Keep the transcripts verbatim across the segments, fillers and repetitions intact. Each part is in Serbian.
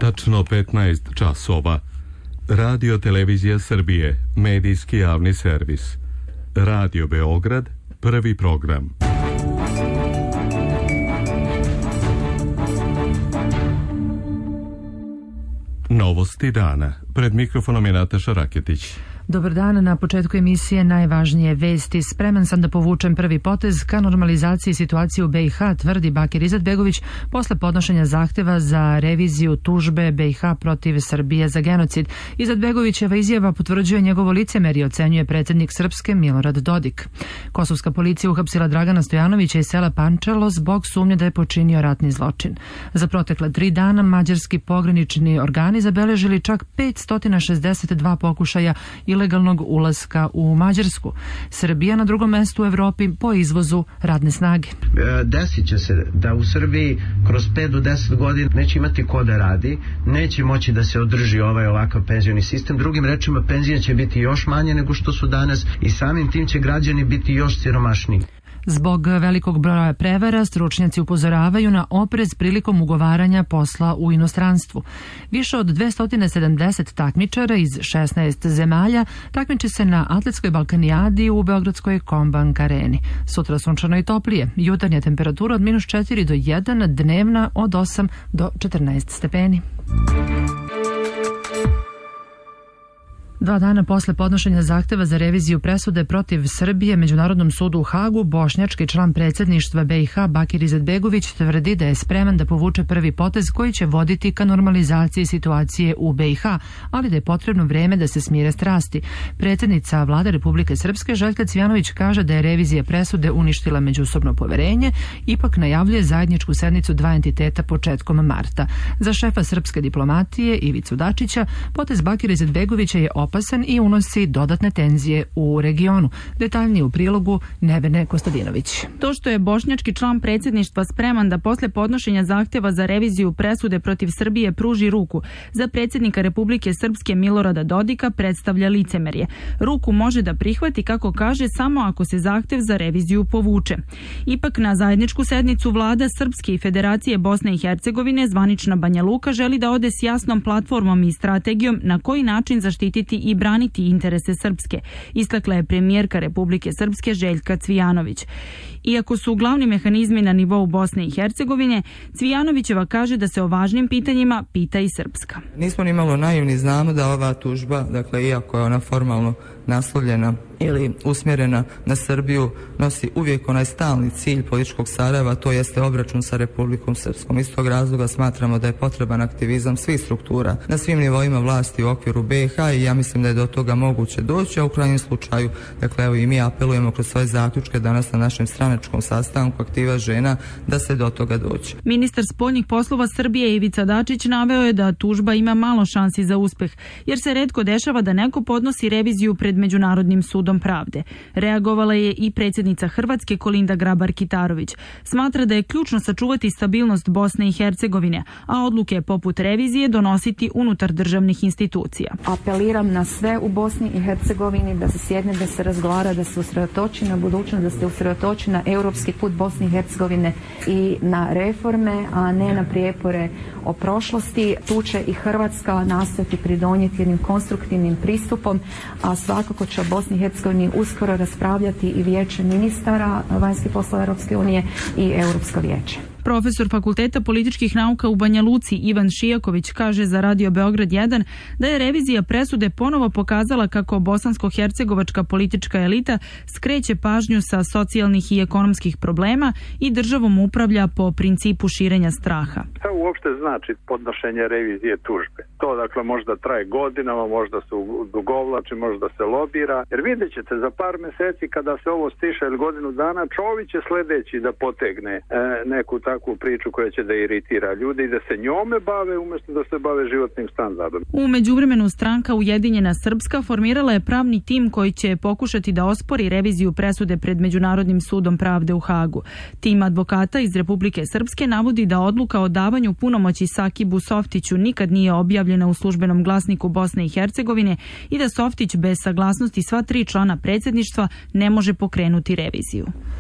Tačno petnaest časova. Radio Televizija Srbije, medijski javni servis. Radio Beograd, prvi program. Novosti dana. Pred mikrofonom je Nataša Raketić. Dobar dan, na početku emisije najvažnije vesti. Spreman sam da povučem prvi potez ka normalizaciji situacije u B i H, tvrdi Bakir Izetbegović posle podnošenja zahteva za reviziju tužbe B i H protiv Srbije za genocid. Izetbegovićeva izjava potvrđuje njegovo licemerje, ocenjuje predsjednik Srpske Milorad Dodik. Kosovska policija uhapsila Dragana Stojanovića iz sela Pančelo zbog sumnje da je počinio ratni zločin. Za protekle tri dana mađarski pogranični organi zabeležili čak petsto šezdeset dva pokušaja ilegalnog ulaska u Mađarsku. Srbija na drugom mestu u Evropi po izvozu radne snage. Desit će se da u Srbiji kroz pet do deset godina neće imati ko da radi, neće moći da se održi ovaj ovakav penzioni sistem. Drugim rečima, penzije će biti još manje nego što su danas i samim tim će građani biti još siromašniji. Zbog velikog broja prevara, stručnjaci upozoravaju na oprez prilikom ugovaranja posla u inostranstvu. Više od dvesta sedamdeset takmičara iz šesnaest zemalja takmiče se na atletskoj Balkanijadi u beogradskoj Kombank areni. Sutra sunčano i toplije, jutarnja temperatura od minus četiri do jedan, dnevna od osam do četrnaest stepeni. Dva dana posle podnošenja zahteva za reviziju presude protiv Srbije Međunarodnom sudu u Hagu, bošnjački član predsjedništva B i H Bakir Izetbegović tvrdi da je spreman da povuče prvi potez koji će voditi ka normalizaciji situacije u B i H, ali da je potrebno vreme da se smire strasti. Predsjednica Vlade Republike Srpske Željka Cvijanović kaže da je revizija presude uništila međusobno poverenje, ipak najavljuje zajedničku sednicu dva entiteta početkom marta. Za šefa srpske diplomatije Ivicu Dačića potez Bakira Izetbegovića je opasan i unosi dodatne tenzije u regionu. Detaljnije u prilogu Nevene Kostadinović. To što je bošnjački član predsjedništva spreman da posle podnošenja zahteva za reviziju presude protiv Srbije pruži ruku za predsjednika Republike Srpske Milorada Dodika predstavlja licemerje. Ruku može da prihvati, kako kaže, samo ako se zahtev za reviziju povuče. Ipak na zajedničku sednicu vlada Srpske i Federacije Bosne i Hercegovine zvanična Banja Luka želi da ode s jasnom platformom i strategijom na koji način zaštititi i braniti interese Srpske, istakla je premijerka Republike Srpske Željka Cvijanović. Iako su glavni mehanizmi na nivou Bosne i Hercegovine, Cvijanovićeva kaže da se o važnim pitanjima pita i Srpska. Nismo ni malo naivni, znamo da ova tužba, dakle, iako je ona formalno naslovljena ili usmjerena na Srbiju, nosi uvijek onaj stalni cilj političkog Sarajeva, to jeste obračun sa Republikom Srpskom. Iz tog razloga smatramo da je potreban aktivizam svih struktura na svim nivoima vlasti u okviru B i H i ja mislim da je do toga moguće doći, a u krajnjem slučaju, dakle, evo i mi apelujemo kroz svoje zaključke danas na našem stranačkom sastanku Aktiva žena da se do toga doći. Ministar spoljnih poslova Srbije Ivica Dačić naveo je da tužba ima malo šansi za uspeh, jer se retko dešava da neko podnosi reviziju pred Međunarodnim sudom pravde. Reagovala je i predsjednica Hrvatske Kolinda Grabar-Kitarović. Smatra da je ključno sačuvati stabilnost Bosne i Hercegovine, a odluke poput revizije donositi unutar državnih institucija. Apeliram na sve u Bosni i Hercegovini da se sjedne, da se razgovara, da se usredotoči na budućnost, da se usredotoči na europski put Bosne i Hercegovine i na reforme, a ne na prijepore o prošlosti. Tu će i Hrvatska nastaviti pridonijeti jednim konstruktivnim pristupom, a svakako će o Bosni i Hercegovini uskoro raspravljati i vijeće ministara vanjskih poslova Europske unije i Europsko vijeće. Profesor Fakulteta političkih nauka u Banja Luci Ivan Šijaković kaže za Radio Beograd jedan da je revizija presude ponovo pokazala kako bosansko-hercegovačka politička elita skreće pažnju sa socijalnih i ekonomskih problema i državom upravlja po principu širenja straha. Šta uopšte znači podnošenje revizije tužbe? To dakle možda traje godinama, možda se dugovlači, možda se lobira. Jer vidjet ćete za par mjeseci kada se ovo stiša ili godinu dana, Čović je sljedeći da potegne e, neku takvu priču koja će da iritira ljudi i da se njome bave umjesto da se bave životnim standardom. U međuvremenu stranka Ujedinjena Srpska formirala je pravni tim koji će pokušati da ospori reviziju presude pred Međunarodnim sudom pravde u Hagu. Tim advokata iz Republike Srpske navodi da odluka o davanju punomoći Sakibu Softiću nikad nije objavljena u službenom glasniku Bosne i Hercegovine i da Softić bez saglasnosti sva tri člana predsjedništva ne može pokrenuti reviziju.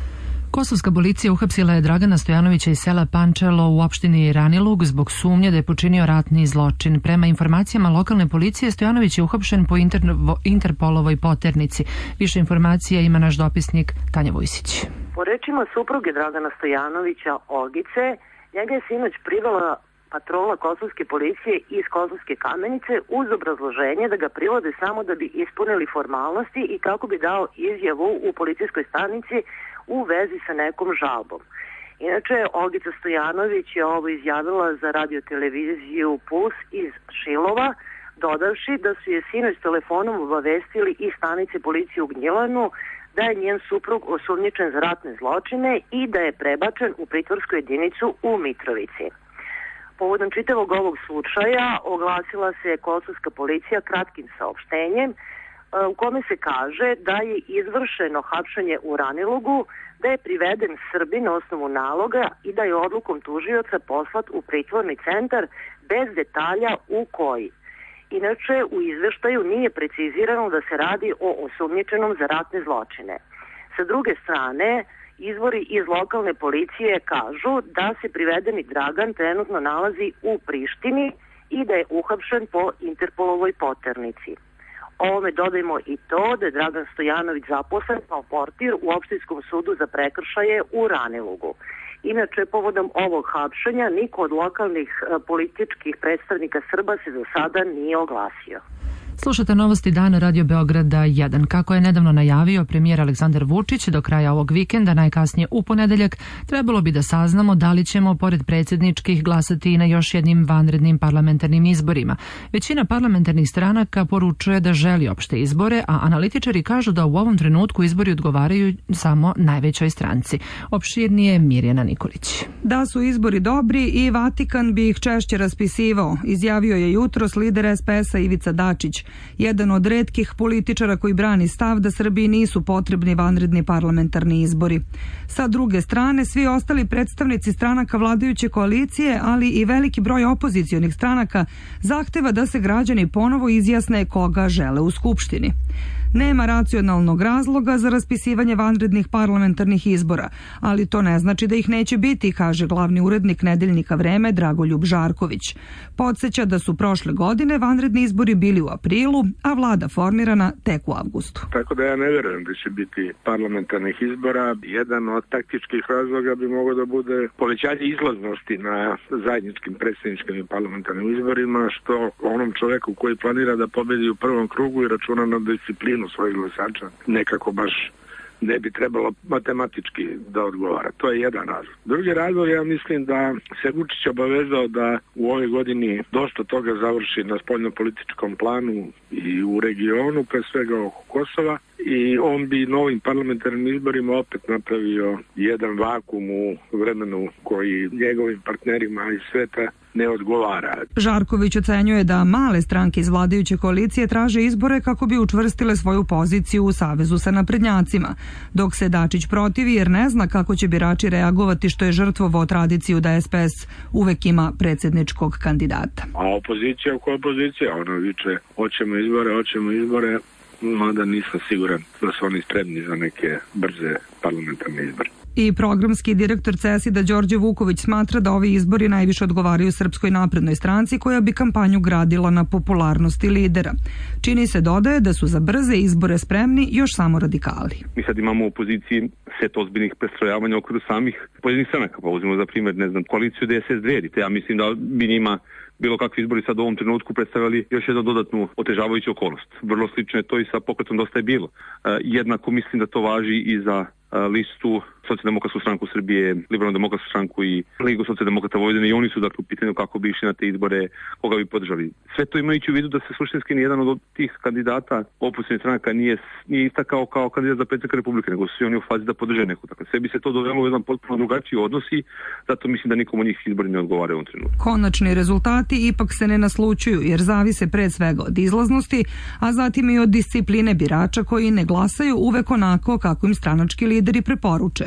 Kosovska policija uhapsila je Dragana Stojanovića iz sela Pančelo u opštini Ranilug zbog sumnje da je počinio ratni zločin. Prema informacijama lokalne policije, Stojanović je uhapšen po Interpolovoj poternici. Više informacija ima naš dopisnik Tanja Vujsić. Po rečima supruge Dragana Stojanovića, Olgice, njega je sinoć privela patrola kosovske policije iz Kosovske Kamenice uz obrazloženje da ga privode samo da bi ispunili formalnosti i kako bi dao izjavu u policijskoj stanici u vezi sa nekom žalbom. Inače, Olgica Stojanović je ovo izjavila za radioteleviziju Puls iz Šilova, dodavši da su je sinoć telefonom obavestili iz stanice policije u Gnjilanu da je njen suprug osumnjičen za ratne zločine i da je prebačen u pritvorsku jedinicu u Mitrovici. Povodom čitavog ovog slučaja oglasila se kosovska policija kratkim saopštenjem u kome se kaže da je izvršeno hapšenje u Ranilugu, da je priveden Srbin na osnovu naloga i da je odlukom tužioca poslat u pritvorni centar bez detalja u koji. Inače, u izveštaju nije precizirano da se radi o osumnjičenom za ratne zločine. Sa druge strane, izvori iz lokalne policije kažu da se privedeni Dragan trenutno nalazi u Prištini i da je uhapšen po Interpolovoj poternici. Ovome dodajmo i to da je Dragan Stojanović zaposlen kao portir u opštinskom sudu za prekršaje u Ranilugu. Inače, povodom ovog hapšenja niko od lokalnih političkih predstavnika Srba se do sada nije oglasio. Slušate novosti dana Radio Beograda jedan. Kako je nedavno najavio premijer Aleksandar Vučić, do kraja ovog vikenda, najkasnije u ponedeljak, trebalo bi da saznamo da li ćemo, pored predsjedničkih, glasati i na još jednim vanrednim parlamentarnim izborima. Većina parlamentarnih stranaka poručuje da želi opšte izbore, a analitičari kažu da u ovom trenutku izbori odgovaraju samo najvećoj stranci. Opširnije Mirjana Nikolić. Da su izbori dobri i Vatikan bi ih češće raspisivao, izjavio je jutros lider es pe es-a Ivica Dačić, jedan od retkih političara koji brani stav da Srbiji nisu potrebni vanredni parlamentarni izbori. Sa druge strane, svi ostali predstavnici stranaka vladajuće koalicije, ali i veliki broj opozicionih stranaka zahteva da se građani ponovo izjasne koga žele u Skupštini. Nema racionalnog razloga za raspisivanje vanrednih parlamentarnih izbora, ali to ne znači da ih neće biti, kaže glavni urednik nedeljnika Vreme Dragoljub Žarković. Podsjeća da su prošle godine vanredni izbori bili u aprilu, a vlada formirana tek u avgustu. Tako da ja ne verujem da će biti parlamentarnih izbora. Jedan od taktičkih razloga bi mogao da bude povećanje izlaznosti na zajedničkim predsjedničkim i parlamentarnim izborima, što onom čoveku koji planira da pobedi u prvom krugu i računa na disciplinu svojih glasača nekako baš ne bi trebalo matematički da odgovara. To je jedan razlog. Drugi razlog, ja mislim da se Vučić obavezao da u ovoj godini dosta toga završi na spoljnopolitičkom planu i u regionu, pre svega oko Kosova, i on bi novim parlamentarnim izborima opet napravio jedan vakum u vremenu koji njegovim partnerima iz sveta ne odgovara. Žarković ocenjuje da male stranke iz vladajuće koalicije traže izbore kako bi učvrstile svoju poziciju u savezu sa naprednjacima, dok se Dačić protivi jer ne zna kako će birači reagovati što je žrtvovao tradiciju da es pe es uvek ima predsjedničkog kandidata. A opozicija oko opozicija, ono viče hoćemo izbore, hoćemo izbore, mada nisam siguran da su oni spremni za neke brze parlamentarne izbore. I programski direktor CESID-a Đorđe Vuković smatra da ovi izbori najviše odgovaraju Srpskoj naprednoj stranci koja bi kampanju gradila na popularnosti lidera. Čini se, dodaje, da su za brze izbore spremni još samo radikali. Mi sad imamo u opoziciji set ozbiljnih prestrojavanja okviru samih pojedinih stranaka, pa uzmimo za primjer, ne znam, koaliciju de es es dve, te ja mislim da bi njima bilo kakvi izbori sad u ovom trenutku predstavljali još jednu dodatnu otežavajuću okolnost. Vrlo slično je to i sa pokretom Dosta je bilo. E, jednako mislim da to važi i za e, listu Socijaldemokratsku stranku Srbije, Liberalnu demokratsku stranku i Ligu socijaldemokrata Vojvodine, i oni su dakle u pitanju kako bi išli na te izbore, koga bi podržali. Sve to imajući u vidu da se suštinski ni jedan od tih kandidata opozicionih stranaka nije, nije istakao kao kandidat za predsjednika Republike, nego su oni u fazi da podrže neku. Dakle, sve bi se to dovelo u jedan potpuno drugačiji odnos i zato mislim da nikom od njih izbori ne odgovara u ovom trenutku. Konačni rezultati ipak se ne naslučuju jer zavise pre svega od izlaznosti, a zatim i od discipline birača koji ne glasaju uvek onako kako im stranački lideri preporuče.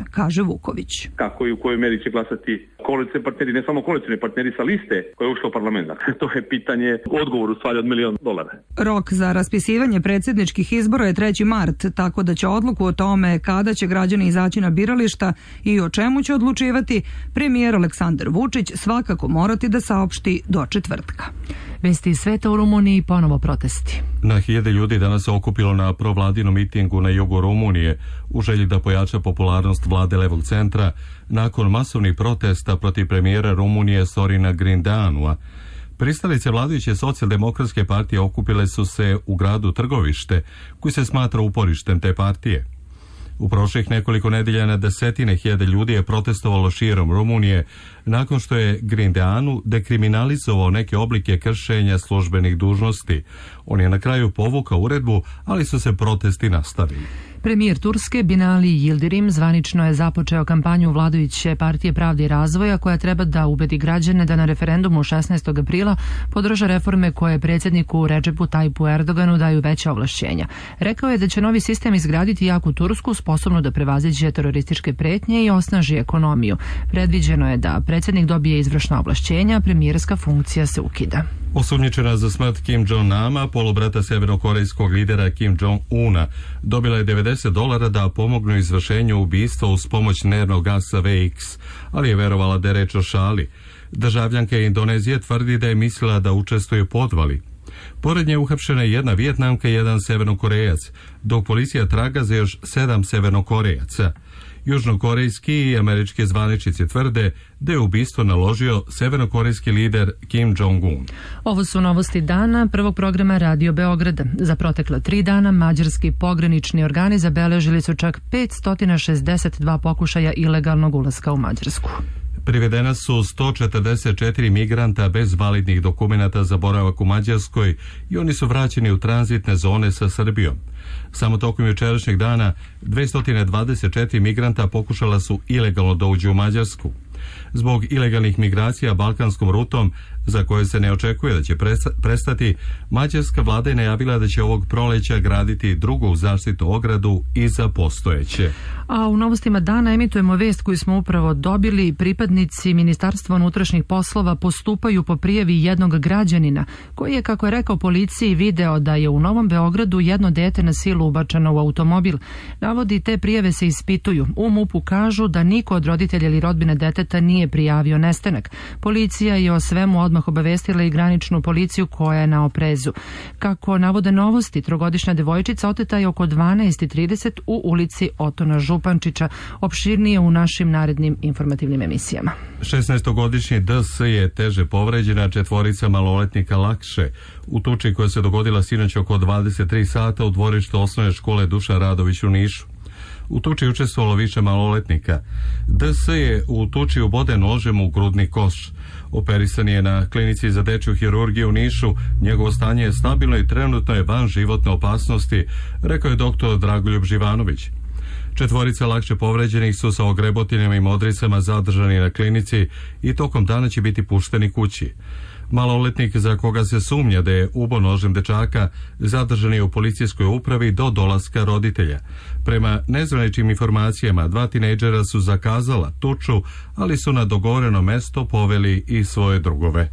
kaže Vuković. Kako i u kojoj meri će glasati koalicioni partneri, ne samo koalicioni partneri sa liste koja je ušla u parlament. To je pitanje, odgovor u stvari od milion dolara. Rok za raspisivanje predsjedničkih izbora je treći mart, tako da će odluku o tome kada će građani izaći na birališta i o čemu će odlučivati premijer Aleksandar Vučić svakako morati da saopšti do četvrtka. Vesti iz sveta, u Rumuniji ponovo protesti. Na hiljade ljudi danas se okupilo na provladinom mitingu na jugu Rumunije u želji da pojača popularnost vlade levog centra nakon masovnih protesta protiv premijera Rumunije Sorina Grindeanua. Pristalice vladajuće socijaldemokratske partije okupile su se u gradu Trgovište, koji se smatra uporištem te partije. U prošlih nekoliko nedelja na desetine hiljade ljudi je protestovalo širom Rumunije nakon što je Grindeanu dekriminalizovao neke oblike kršenja službenih dužnosti. On je na kraju povukao uredbu, ali su se protesti nastavili. Premijer Turske Binali Yildirim zvanično je započeo kampanju vladajuće partije Pravde i razvoja koja treba da ubedi građane da na referendumu šesnaestog aprila podrža reforme koje predsjedniku Recepu Tayyipu Erdoganu daju veća ovlašćenja. Rekao je da će novi sistem izgraditi jaku Tursku sposobnu da prevaziđe terorističke pretnje i osnaži ekonomiju. Predviđeno je da predsjednik dobije izvršna ovlašćenja, premijerska funkcija se ukida. Osumnjičena za smrt Kim Jong-nama, polubrata severnokorejskog lidera Kim Jong-una, dobila je devedeset dolara da pomognu izvršenju ubistva uz pomoć nervnog gasa V X, ali je verovala da je reč o šali. Državljanka Indonezije tvrdi da je mislila da učestvuje u podvali. Pored nje uhapšena je jedna Vijetnamka i jedan Severnokorejac, dok policija traga za još sedam Severnokorejaca. Južnokorejski i američki zvaničnici tvrde da je ubistvo naložio severnokorejski lider Kim Jong-un. Ovo su novosti dana prvog programa Radio Beograda. Za protekla tri dana mađarski pogranični organi zabeležili su čak petsto šezdeset dva pokušaja ilegalnog ulaska u Mađarsku. Privedena su sto četrdeset četiri migranta bez validnih dokumenata za boravak u Mađarskoj i oni su vraćeni u tranzitne zone sa Srbijom. Samo tokom jučerašnjeg dana dvesta dvadeset četiri migranta pokušala su ilegalno da uđu u Mađarsku. Zbog ilegalnih migracija balkanskom rutom, za koje se ne očekuje da će prestati, mađarska vlada je najavila da će ovog proleća graditi drugu zaštitnu ogradu i za postojeće. A u novostima dana emitujemo vest koju smo upravo dobili. Pripadnici Ministarstva unutrašnjih poslova postupaju po prijavi jednog građanina koji je, kako je rekao policiji, video da je u Novom Beogradu jedno dete na silu ubačeno u automobil. Navodi te prijave se ispituju. U MUP-u kažu da niko od roditelja ili rodbine deteta nije prijavio nestanak. Policija je o svemu odmah obavestila i graničnu policiju koja je na oprezu. Kako navode novosti, trogodišnja devojčica oteta je oko dvanaest i trideset u ulici Otona Župančića. Opširnije u našim narednim informativnim emisijama. šesnaestogodišnji D S je teže povređena, četvorica maloletnika lakše. U tuči koja se dogodila sinoć oko dvadeset tri sata u dvorištu osnovne škole Dušan Radović u Nišu. U tuči učestvovalo više maloletnika. D S je u tuči uboden nožem u grudni koš. Operisan je na klinici za dečju hirurgiju u Nišu. Njegovo stanje je stabilno i trenutno je van životne opasnosti, rekao je doktor Dragoljub Živanović. Četvorica lakše povređenih su sa ogrebotinama i modricama zadržani na klinici i tokom dana će biti pušteni kući. Maloletnik za koga se sumnja da je ubo nožem dečaka zadržan je u policijskoj upravi do dolaska roditelja. Prema nezvaničnim informacijama, dva tinejdžera su zakazala tuču, ali su na dogovoreno mesto poveli i svoje drugove.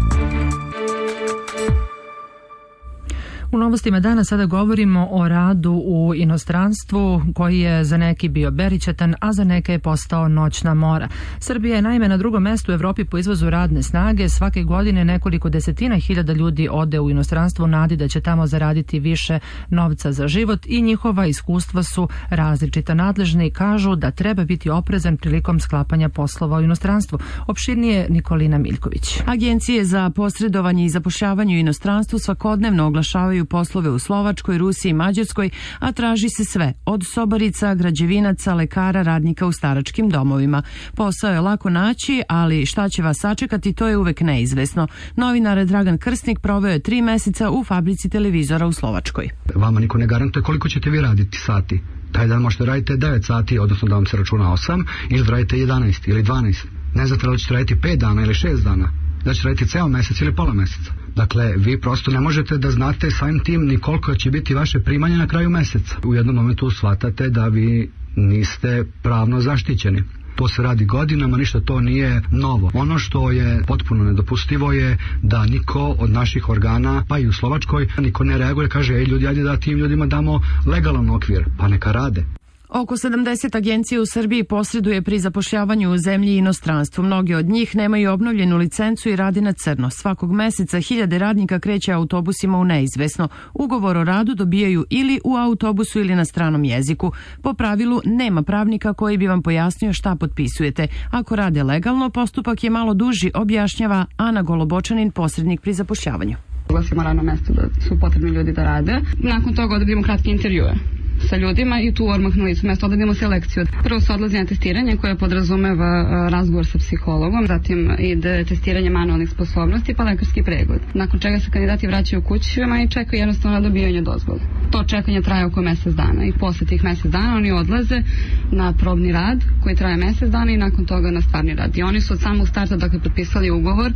U novostima dana sada govorimo o radu u inostranstvu koji je za neki bio beričetan, a za neke je postao noćna mora. Srbija je naime na drugom mestu u Evropi po izvozu radne snage. Svake godine nekoliko desetina hiljada ljudi ode u inostranstvo nadi da će tamo zaraditi više novca za život i njihova iskustva su različita. Nadležni kažu da treba biti oprezan prilikom sklapanja poslova u inostranstvu. Opširnije Nikolina Miljković. Agencije za posredovanje i zapošljavanje u inostranstvu svakodnevno oglašavaju poslove u Slovačkoj, Rusiji i Mađarskoj, a traži se sve, od sobarica, građevinaca, lekara, radnika u staračkim domovima. Posao je lako naći, ali šta će vas sačekati, to je uvek neizvesno. Novinar Dragan Krstnik proveo je tri meseca u fabrici televizora u Slovačkoj. Vama niko ne garantuje koliko ćete vi raditi sati. Taj dan možete raditi devet sati, odnosno da vam se računa osam, ili radite jedanaest ili dvanaest. Ne znate da li ćete raditi pet dana ili šest dana. Da ćete raditi ceo mesec ili pola meseca. Dakle, vi prosto ne možete da znate samim tim ni koliko će biti vaše primanje na kraju meseca. U jednom momentu shvatate da vi niste pravno zaštićeni. To se radi godinama, ništa to nije novo. Ono što je potpuno nedopustivo je da niko od naših organa, pa i u Slovačkoj, niko ne reaguje, kaže, ej ljudi, ajde da tim ljudima damo legalan okvir, pa neka rade. Oko sedamdeset agencija u Srbiji posreduje pri zapošljavanju u zemlji i inostranstvu. Mnogi od njih nemaju obnovljenu licencu i radi na crno. Svakog meseca hiljade radnika kreće autobusima u neizvesno. Ugovor o radu dobijaju ili u autobusu ili na stranom jeziku. Po pravilu nema pravnika koji bi vam pojasnio šta potpisujete. Ako rade legalno, postupak je malo duži, objašnjava Ana Golobočanin, posrednik pri zapošljavanju. Oglasimo radno mesto da su potrebni ljudi da rade. Nakon toga odradimo kratke intervjue sa ljudima i tu odmah na licu mesta odradimo selekciju. Prvo se odlazi na testiranje koje podrazumeva razgovor sa psihologom, zatim ide testiranje manualnih sposobnosti pa lekarski pregled. Nakon čega se kandidati vraćaju kućama i čekaju jednostavno na dobijanje dozvole. To čekanje traje oko mjesec dana i posle tih mjesec dana oni odlaze na probni rad koji traje mjesec dana i nakon toga na stvarni rad. I oni su od samog starta dakle potpisali ugovor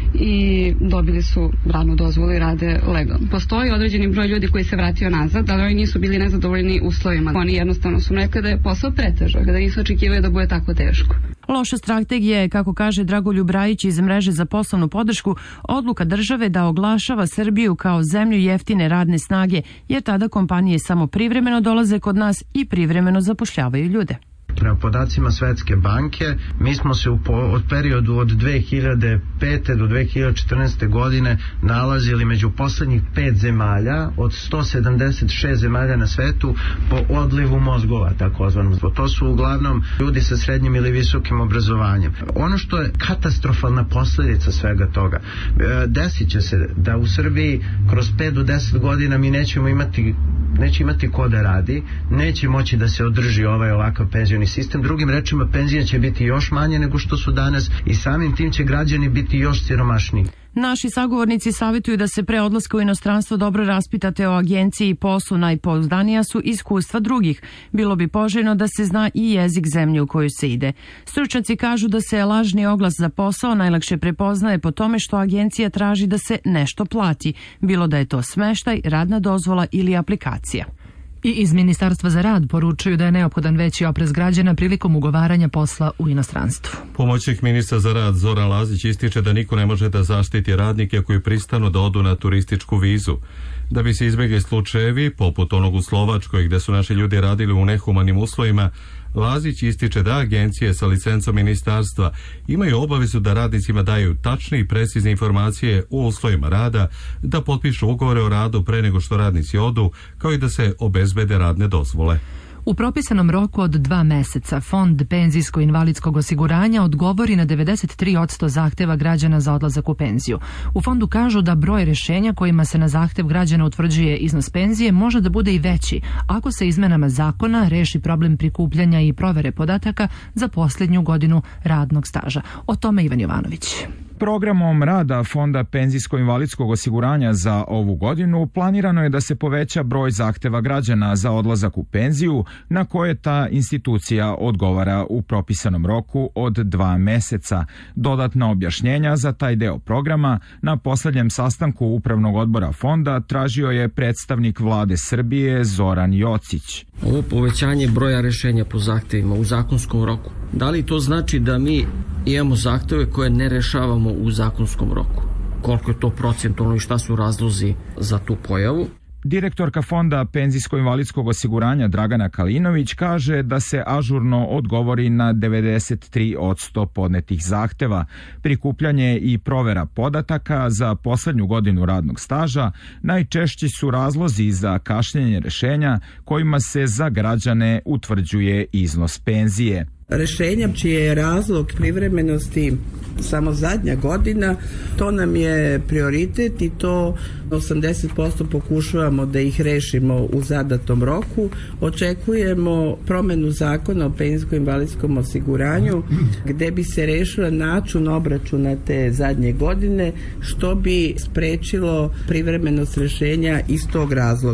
i dobili su radnu dozvolu i rade legalno. Postoji određeni broj ljudi koji se vratio nazad, ali oni nisu bili nezadovoljni uslovima. Oni jednostavno su rekli da je posao pretežak, da nisu očekivali da bude tako teško. Loša strategija je, kako kaže Dragoljub Rajić iz mreže za poslovnu podršku, odluka države da oglašava Srbiju kao zemlju jeftine radne snage, jer tada kompanije samo privremeno dolaze kod nas i privremeno zapošljavaju ljude. Prema podacima Svetske banke, mi smo se u po, od periodu od dve hiljade pete do dve hiljade četrnaeste. godine nalazili među poslednjih pet zemalja od sto sedamdeset šest zemalja na svetu po odlivu mozgova, takozvanom. To su uglavnom ljudi sa srednjim ili visokim obrazovanjem. Ono što je katastrofalna posljedica svega toga, desit će se da u Srbiji kroz pet do deset godina mi nećemo imati neće imati ko da radi, neće moći da se održi ovaj ovakav penzioni sistem. Drugim rečima, penzije će biti još manje nego što su danas i samim tim će građani biti još siromašniji. Naši sagovornici savjetuju da se pre odlaska u inostranstvo dobro raspitate o agenciji i poslu. Najpouzdanija su iskustva drugih. Bilo bi poželjno da se zna i jezik zemlje u koju se ide. Stručnjaci kažu da se lažni oglas za posao najlakše prepoznaje po tome što agencija traži da se nešto plati, bilo da je to smeštaj, radna dozvola ili aplikacija. I iz Ministarstva za rad poručuju da je neophodan veći oprez građana prilikom ugovaranja posla u inostranstvu. Pomoćnik ministra za rad Zoran Lazić ističe da niko ne može da zaštiti radnike koji pristanu da odu na turističku vizu. Da bi se izbjegli slučajevi, poput onog u Slovačkoj gde su naši ljudi radili u nehumanim uslovima, Lazić ističe da agencije sa licencom ministarstva imaju obavezu da radnicima daju tačne i precizne informacije o uslovima rada, da potpišu ugovore o radu pre nego što radnici odu, kao i da se obezbede radne dozvole. U propisanom roku od dva meseca Fond penzijsko-invalidskog osiguranja odgovori na devedeset tri posto zahteva građana za odlazak u penziju. U fondu kažu da broj rješenja kojima se na zahtev građana utvrđuje iznos penzije može da bude i veći ako se izmenama zakona reši problem prikupljanja i provere podataka za posljednju godinu radnog staža. O tome Ivan Jovanović. Programom rada Fonda penzijsko-invalidskog osiguranja za ovu godinu planirano je da se poveća broj zahteva građana za odlazak u penziju na koje ta institucija odgovara u propisanom roku od dva meseca. Dodatna objašnjenja za taj deo programa na posljednjem sastanku Upravnog odbora fonda tražio je predstavnik vlade Srbije Zoran Jocić. Ovo povećanje broja rešenja po zahtevima u zakonskom roku, da li to znači da mi imamo zahteve koje ne rešavamo u zakonskom roku? Koliko je to procentualno i šta su razlozi za tu pojavu? Direktorka Fonda penzijsko-invalidskog osiguranja Dragana Kalinović kaže da se ažurno odgovori na devedeset tri posto podnetih zahteva. Prikupljanje i provera podataka za poslednju godinu radnog staža najčešći su razlozi za kašnjenje rešenja kojima se za građane utvrđuje iznos penzije. Rešenja čiji je razlog privremenosti samo zadnja godina, to nam je prioritet i to osamdeset posto pokušavamo da ih rešimo u zadatom roku. Očekujemo promenu zakona o penzijsko-invalidskom osiguranju gde bi se rešila način obračuna te zadnje godine, što bi sprečilo privremenost rešenja iz tog razloga.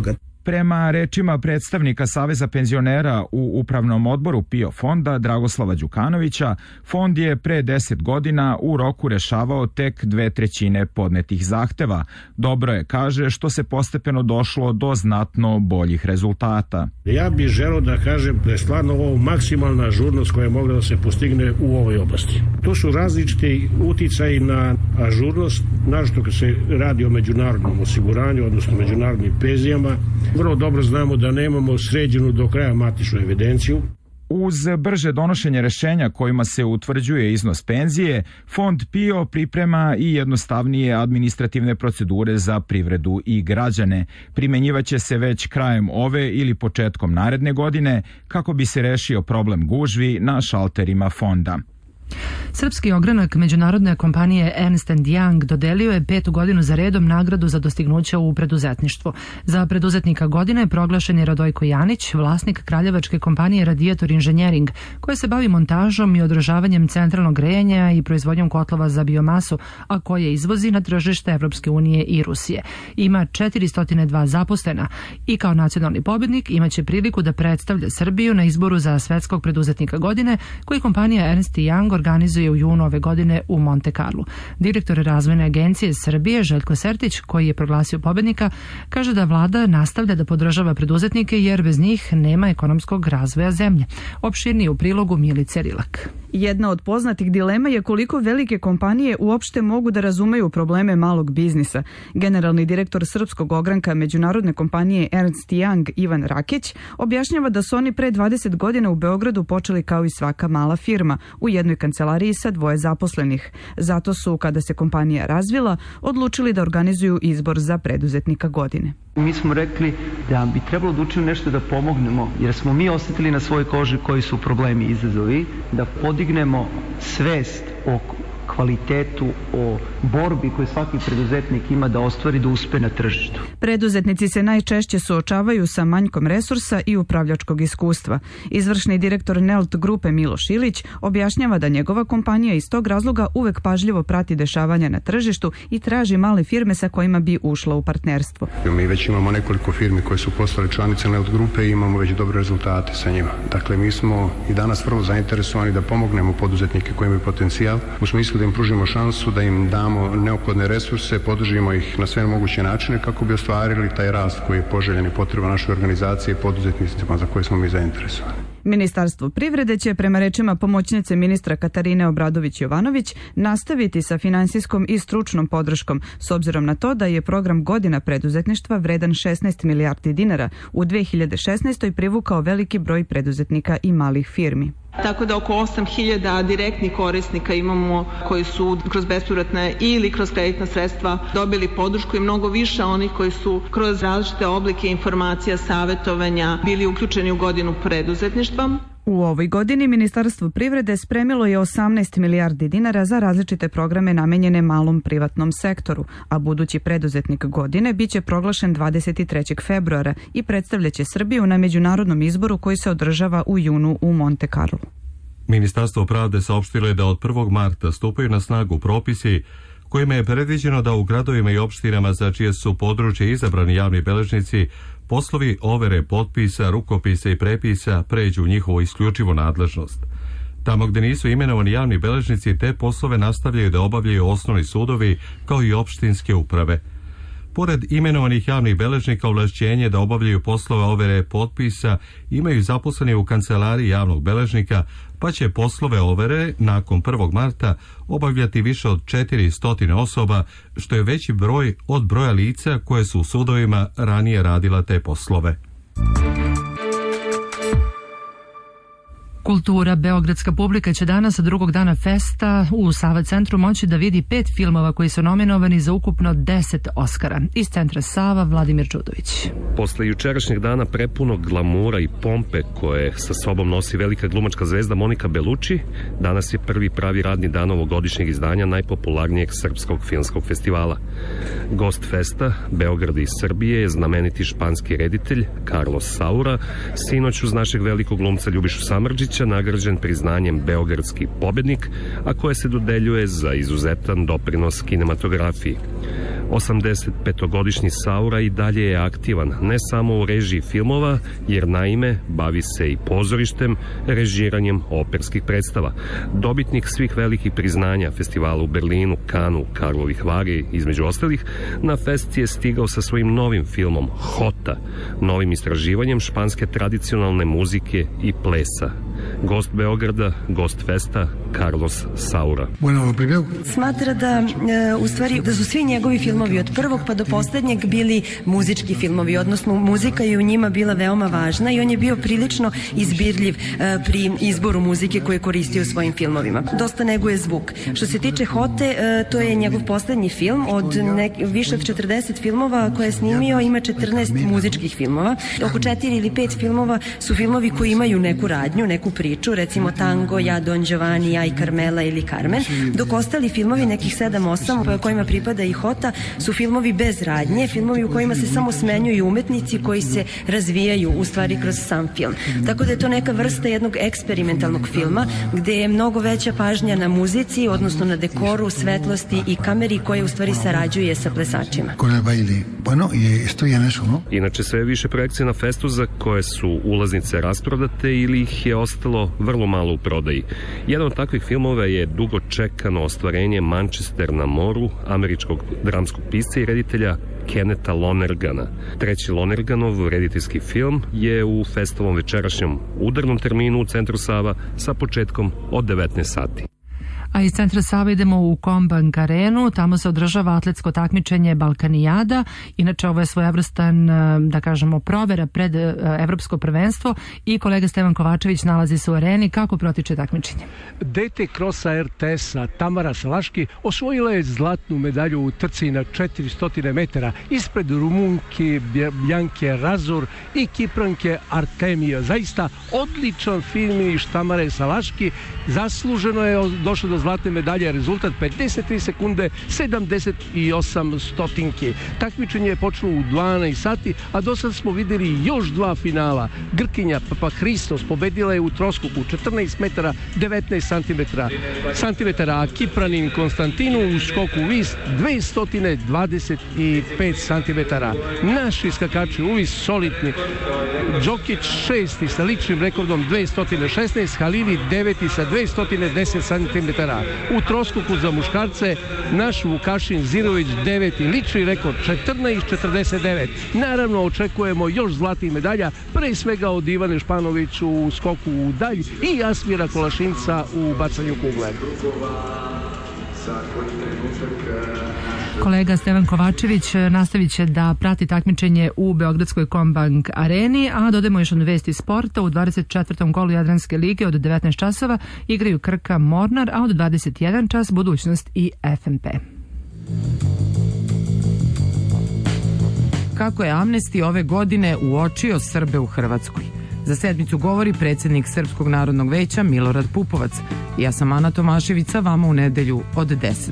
Prema rečima predstavnika Saveza penzionera u upravnom odboru P I O fonda Dragoslava Đukanovića, fond je pre deset godina u roku rešavao tek dve trećine podnetih zahteva. Dobro je, kaže, što se postepeno došlo do znatno boljih rezultata. Ja bih želeo da kažem da je stvarno ovo maksimalna ažurnost koja je mogla da se postigne u ovoj oblasti. To su različiti uticaji na ažurnost, našto kad se radi o međunarodnom osiguranju, odnosno međunarodnim penzijama. Vrlo dobro znamo da nemamo sređenu do kraja matičnu evidenciju. Uz brže donošenje rešenja kojima se utvrđuje iznos penzije, Fond P I O priprema i jednostavnije administrativne procedure za privredu i građane. Primenjivaće se već krajem ove ili početkom naredne godine kako bi se rešio problem gužvi na šalterima fonda. Srpski ogranak međunarodne kompanije Ernst and Young dodelio je petu godinu za redom nagradu za dostignuća u preduzetništvu. Za preduzetnika godine proglašen je Radojko Janić, vlasnik kraljevačke kompanije Radiator Engineering, koja se bavi montažom i održavanjem centralnog grejanja i proizvodnjom kotlova za biomasu, a koje izvozi na tržište Evropske unije i Rusije. Ima četiristo dva zaposlena i kao nacionalni pobednik imaće priliku da predstavlja Srbiju na izboru za svetskog preduzetnika godine koji kompanija Ernst Young organizuje u junu ove godine u Monte Carlu. Direktor razvojne agencije Srbije Željko Sertić, koji je proglasio pobednika, kaže da vlada nastavlja da podržava preduzetnike jer bez njih nema ekonomskog razvoja zemlje. Opširnije u prilogu Milice Rilak. Jedna od poznatih dilema je koliko velike kompanije uopšte mogu da razumeju probleme malog biznisa. Generalni direktor srpskog ogranka međunarodne kompanije Ernst Young Ivan Rakić objašnjava da su oni pre dvadeset godina u Beogradu počeli kao i svaka mala firma, u jednoj kancelariji sa dvoje zaposlenih. Zato su, kada se kompanija razvila, odlučili da organizuju izbor za preduzetnika godine. Mi smo rekli da bi trebalo da učinimo nešto da pomognemo, jer smo mi osetili na svojoj koži koji su problemi i izazovi, da podignemo svest o kvalitetu, o borbi koju svaki preduzetnik ima da ostvari da uspe na tržištu. Preduzetnici se najčešće suočavaju sa manjkom resursa i upravljačkog iskustva. Izvršni direktor Nelt grupe Miloš Ilić objašnjava da njegova kompanija iz tog razloga uvek pažljivo prati dešavanja na tržištu i traži male firme sa kojima bi ušla u partnerstvo. Mi već imamo nekoliko firmi koje su postale članice Nelt grupe i imamo već dobre rezultate sa njima. Dakle, mi smo i danas vrlo zainteresovani da pomognemo poduzetnike koji imaju potencijal, u smislu da im pružimo šansu, da im damo neophodne resurse, podržimo ih na sve moguće načine kako bi ostvarili taj rast koji je poželjen i potreban našoj organizaciji i poduzetnicima za koje smo mi zainteresovani. Ministarstvo privrede će, prema rečima pomoćnice ministra Katarine Obradović-Jovanović, nastaviti sa finansijskom i stručnom podrškom, s obzirom na to da je program Godina preduzetništva vredan šesnaest milijardi dinara u dve hiljade šesnaestoj privukao veliki broj preduzetnika i malih firmi. Tako da oko osam hiljada direktnih korisnika imamo koji su kroz bespovratne ili kroz kreditna sredstva dobili podršku i mnogo više onih koji su kroz različite oblike informacija, savetovanja bili uključeni u godinu preduzetništva. U ovoj godini Ministarstvo privrede spremilo je osamnaest milijardi dinara za različite programe namenjene malom privatnom sektoru, a budući preduzetnik godine biće proglašen dvadeset trećeg februara i predstavljaće Srbiju na međunarodnom izboru koji se održava u junu u Monte Carlo. Ministarstvo pravde saopštilo je da od prvog marta stupaju na snagu propisi kojima je predviđeno da u gradovima i opštinama za čije su područje izabrani javni beležnici poslovi overe potpisa, rukopisa i prepisa pređu u njihovu isključivu nadležnost. Tamo gde nisu imenovani javni beležnici, te poslove nastavljaju da obavljaju osnovni sudovi kao i opštinske uprave. Pored imenovanih javnih beležnika, ovlašćenje da obavljaju poslove overe potpisa imaju zaposleni u kancelariji javnog beležnika, pa će poslove overe nakon prvog marta obavljati više od četiristo osoba, što je veći broj od broja lica koje su u sudovima ranije radila te poslove. Kultura. Beogradska publika će danas, drugog dana festa, u Sava centru moći da vidi pet filmova koji su nominovani za ukupno deset Oskara. Iz centra Sava, Vladimir Čudović. Posle jučerašnjeg dana prepunog glamura i pompe koje sa sobom nosi velika glumačka zvezda Monika Belucci, danas je prvi pravi radni dan ovogodišnjeg izdanja najpopularnijeg srpskog filmskog festivala. Gost festa, Beograd iz Srbije, je znameniti španski reditelj Carlos Saura, sinoć uz našeg velikog glumca Ljubišu Samardžića, nagrađen priznanjem Beogradski pobednik, a koje se dodeljuje za izuzetan doprinos kinematografiji. osamdesetpetogodišnji Saura i dalje je aktivan, ne samo u režiji filmova, jer naime bavi se i pozorištem, režiranjem operskih predstava. Dobitnik svih velikih priznanja festivala u Berlinu, Kanu, Karlovih Vari, između ostalih, na fest je stigao sa svojim novim filmom Hota, novim istraživanjem španske tradicionalne muzike i plesa. Gost Beograda, gost festa, Carlos Saura. Smatra da, e, u stvari, da su svi njegovi filmovi od prvog pa do poslednjeg bili muzički filmovi, odnosno muzika je u njima bila veoma važna i on je bio prilično izbirljiv e, pri izboru muzike koje je koristio u svojim filmovima. Dosta neguje zvuk. Što se tiče Hote, e, to je njegov poslednji film. Od nek, više od četrdeset filmova koje je snimio, ima četrnaest muzičkih filmova. Oko četiri ili pet filmova su filmovi koji imaju neku radnju, neku priču, recimo Tango, Ja, Don Giovanni, Ja i Carmela ili Carmen, dok ostali filmovi, nekih sedam osam kojima pripada i Hota, su filmovi bez radnje, filmovi u kojima se samo smenjuju umetnici koji se razvijaju u stvari kroz sam film. Tako da je to neka vrsta jednog eksperimentalnog filma gde je mnogo veća pažnja na muzici, odnosno na dekoru, svetlosti i kameri koje u stvari sarađuje sa plesačima. Inače, sve je više projekcija na festu za koje su ulaznice rasprodate ili ih je ostalo vrlo malo u prodaji. Jedan od takvih filmova je dugo čekano ostvarenje Manchester na moru američkog dramskog pisca i reditelja Kenneta Lonergana. Treći Lonerganov rediteljski film je u festovom večerašnjem udarnom terminu u centru Sava sa početkom od devetnaest sati. A iz centra Sava idemo u Kombank arenu, tamo se održava atletsko takmičenje Balkanijada. Inače, ovo je svojevrstan, da kažemo, provera pred evropsko prvenstvo i kolega Stevan Kovačević nalazi se u areni. Kako protiče takmičenje? Dete krosa er te es-a Tamara Salaški osvojila je zlatnu medalju u trci na četiristo metara ispred Rumunke Bjanke Razor i Kipranke Artemija. Zaista odličan finiš Tamare Salaški. Zasluženo je došlo do zlatne medalje, rezultat pedeset tri sekunde sedamdeset osam stotinki. Takmičenje je počelo u dvanaest sati, a do sad smo videli još dva finala. Grkinja Papahristos pobedila je u troskoku četrnaest metara devetnaest santimetara, a Kipranin Konstantinu u skoku vis dvesta dvadeset pet santimetara. Naši skakači u vis solidni. Đokić šesti sa ličnim rekordom dvesta šesnaest, Halili deveti sa dvesta deset santimetara. U troskoku za muškarce naš Vukašin Zirović deveti, lični rekord četrnaest četrdeset devet. Naravno, očekujemo još zlatih medalja, pre svega od Ivane Španović u skoku u dalj i Asmira Kolašinca u bacanju kugle. Kolega Stevan Kovačević nastavit će da prati takmičenje u Beogradskoj Kombank areni, a dodajemo još jednu vest iz sporta. U dvadeset četvrtom kolu Jadranske lige od devetnaest časova igraju Krka Mornar, a od dvadeset jedan čas Budućnost i ef em pe. Kako je Amnesty ove godine uočio Srbe u Hrvatskoj? Za sedmicu govori predsjednik Srpskog narodnog veća Milorad Pupovac. Ja sam Ana Tomaševica, vama u nedelju od deset.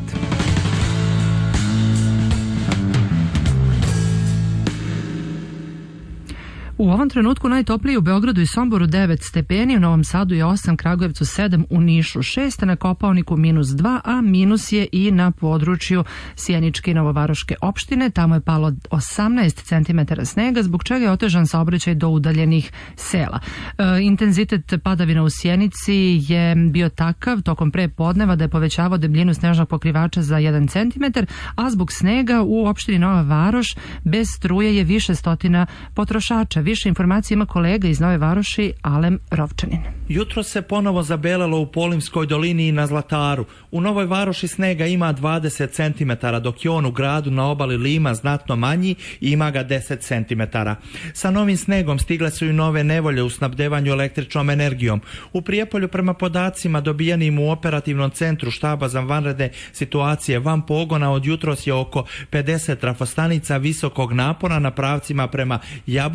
U ovom trenutku najtoplije u Beogradu i Somboru devet stepeni, u Novom Sadu je osam, Kragujevcu sedam, u Nišu šest, na Kopaoniku minus dva, a minus je i na području Sjeničke i Novovaroške opštine. Tamo je palo osamnaest centimetara snega, zbog čega je otežan saobraćaj do udaljenih sela. E, intenzitet padavina u Sjenici je bio takav tokom pre podneva da je povećavao debljinu snežnog pokrivača za jedan centimetar, a zbog snega u opštini Nova Varoš bez struje je više stotina potrošača. Više informacija ima kolega iz Nove Varoši, Alem Rovčanin. Jutro se ponovo zabelelo u Polimskoj dolini i na Zlataru. U Novoj Varoši snega ima dvadeset centimetara, dok je on u gradu na obali Lima znatno manji i ima ga deset centimetara. Sa novim snegom stigle su i nove nevolje u snabdevanju električnom energijom. U Prijepolju, prema podacima dobijenim u operativnom centru štaba za vanredne situacije van pogona, od jutros je oko pedeset trafostanica visokog napona na pravcima prema Jabuci, Alju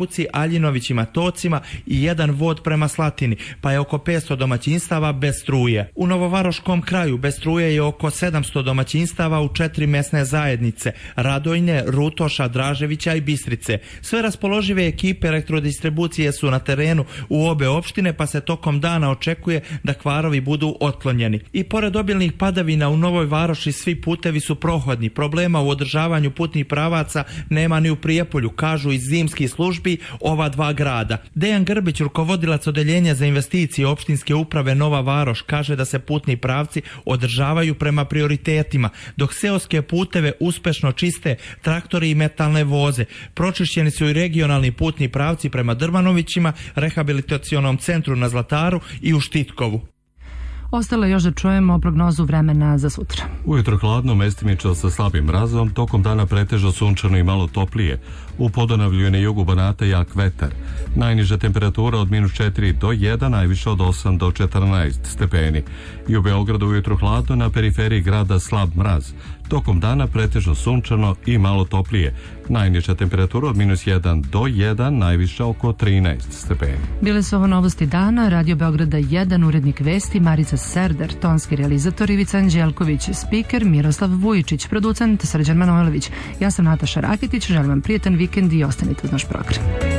Haljinovićima, Tocima i jedan vod prema Slatini, pa je oko petsto domaćinstava bez struje. U Novovaroškom kraju bez struje je oko sedamsto domaćinstava u četiri mesne zajednice: Radojne, Rutoša, Draževića i Bistrice. Sve raspoložive ekipe elektrodistribucije su na terenu u obe opštine, pa se tokom dana očekuje da kvarovi budu otklonjeni. I pored obilnih padavina u Novoj Varoši svi putevi su prohodni. Problema u održavanju putnih pravaca nema ni u Prijepolju, kažu iz zimskih službi ova dva grada. Dejan Grbić, rukovodilac odeljenja za investicije opštinske uprave Nova Varoš, kaže da se putni pravci održavaju prema prioritetima, dok seoske puteve uspešno čiste traktori i metalne voze. Pročišćeni su i regionalni putni pravci prema Drmanovićima, rehabilitacionom centru na Zlataru i u Štitkovu. Ostalo je još da čujemo prognozu vremena za sutra. Ujutro hladno, mestimično sa slabim mrazom, tokom dana pretežno sunčano i malo toplije. U Podunavlju i na jugu Banata jak vetar. Najniža temperatura od minus četiri do jedan, najviše od osam do četrnaest stepeni. I u Beogradu ujutro hladno, na periferiji grada slab mraz. Tokom dana pretežno sunčano i malo toplije. Najniža temperatura od minus jedan do jedan, najviša oko trinaest stepeni. Bile su ovo novosti dana. Radio Beograda jedan, urednik vesti Marica Serder, tonski realizator Ivica Anđelković, spiker Miroslav Vujičić, producent Srđan Manojlović. Ja sam Nataša Raketić, želim vam prijetan vikend i ostanite uz naš program.